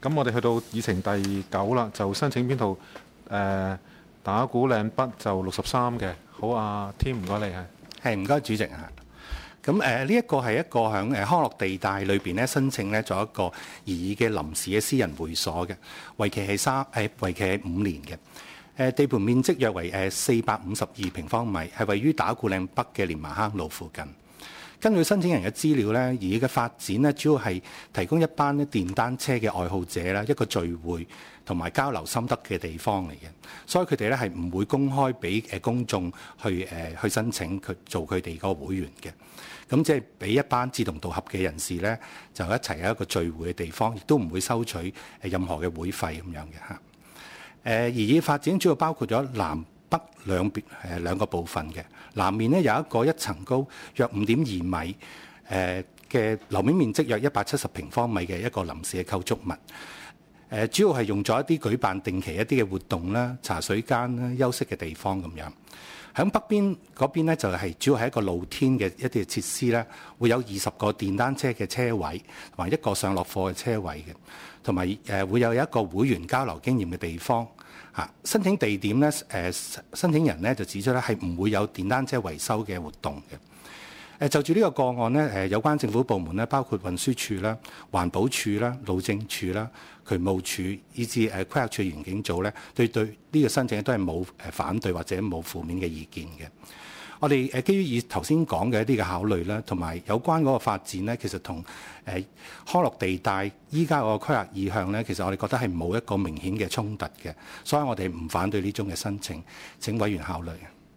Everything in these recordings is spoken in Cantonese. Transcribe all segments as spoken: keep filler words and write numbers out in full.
咁我哋去到議程第九啦，就申請編號誒、呃、打鼓嶺北就六十三嘅。好啊，添唔該你係。 係唔該主席啊。咁誒呢一個係一個喺誒康樂地帶裏邊咧申請咧做一個擬議嘅臨時嘅私人會所嘅，為期係三誒為期係五年嘅。誒地盤面積約為誒四百五十二平方米，係位於打鼓嶺北嘅連麻坑路附近。根據申請人嘅資料咧，擬議嘅發展咧主要係提供一班咧電單車嘅愛好者啦，一個聚會同埋交流心得嘅地方嚟嘅，所以佢哋咧係唔會公開俾誒公眾去誒去申請佢做佢哋個會員嘅。咁即係俾一班志同道合嘅人士咧，就一齊喺一個聚會嘅地方，亦都唔會收取誒任何嘅會費咁樣嘅嚇。誒擬議發展主要包括咗南北兩邊誒兩個部分嘅。南面咧有一個一層高約五點二米誒嘅樓面面積約一百七十平方米嘅一個臨時嘅構築物。誒主要係用咗一啲舉辦定期一啲嘅活動啦、茶水間啦、休息嘅地方咁樣。喺北邊嗰邊咧就係主要係一個露天嘅一啲設施啦，會有二十個電單車嘅車位同埋一個上落貨嘅車位嘅，同埋誒會有一個會員交流經驗嘅地方。嚇，申請地點咧誒申請人咧就指出咧係唔會有電單車維修嘅活動嘅。誒就住呢個個案咧，誒有關政府部門咧，包括運輸署啦、環保署啦、路政署啦、渠務署，以至誒規劃署園境組咧，對對呢個申請都係冇誒反對或者冇負面嘅意見嘅。我哋誒基於以頭先講嘅一啲嘅考慮啦，同埋有關嗰個發展咧，其實同誒康樂地帶依家個規劃意向咧，其實我哋覺得係冇一個明顯嘅衝突嘅，所以我哋唔反對呢種嘅申請。請委員考慮。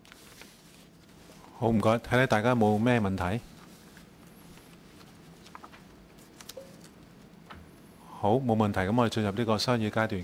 好，唔該，睇睇大家有冇咩問題？好，冇問題，咁我哋進入呢個商議階段。